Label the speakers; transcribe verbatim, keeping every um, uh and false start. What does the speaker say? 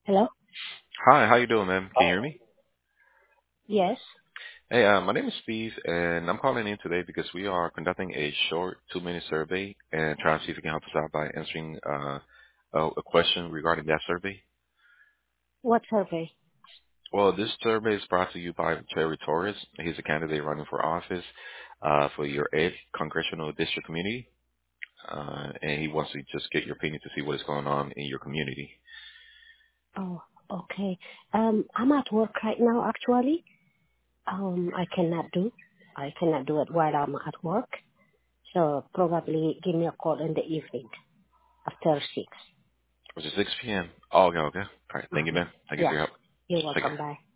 Speaker 1: Hello?
Speaker 2: Hi, how you doing, ma'am? Can you hear me?
Speaker 1: Yes.
Speaker 2: Hey, uh, my name is Steve, and I'm calling in today because we are conducting a short two-minute survey and trying to see if you can help us out by answering uh, a, a question regarding that survey.
Speaker 1: What survey?
Speaker 2: Well, this survey is brought to you by Terry Torres. He's a candidate running for office uh, for your eighth congressional district community, uh, and he wants to just get your opinion to see what is going on in your community.
Speaker 1: Oh, okay. Um, I'm at work right now, actually. Um, I cannot do. I cannot do it while I'm at work. So probably give me a call in the evening after six.
Speaker 2: Was it six p m? Oh, okay, okay. All right, thank you,
Speaker 1: Uh-huh.
Speaker 2: man. Thank you for
Speaker 1: Yeah.
Speaker 2: your help.
Speaker 1: You're
Speaker 2: Take care.
Speaker 1: welcome. Bye.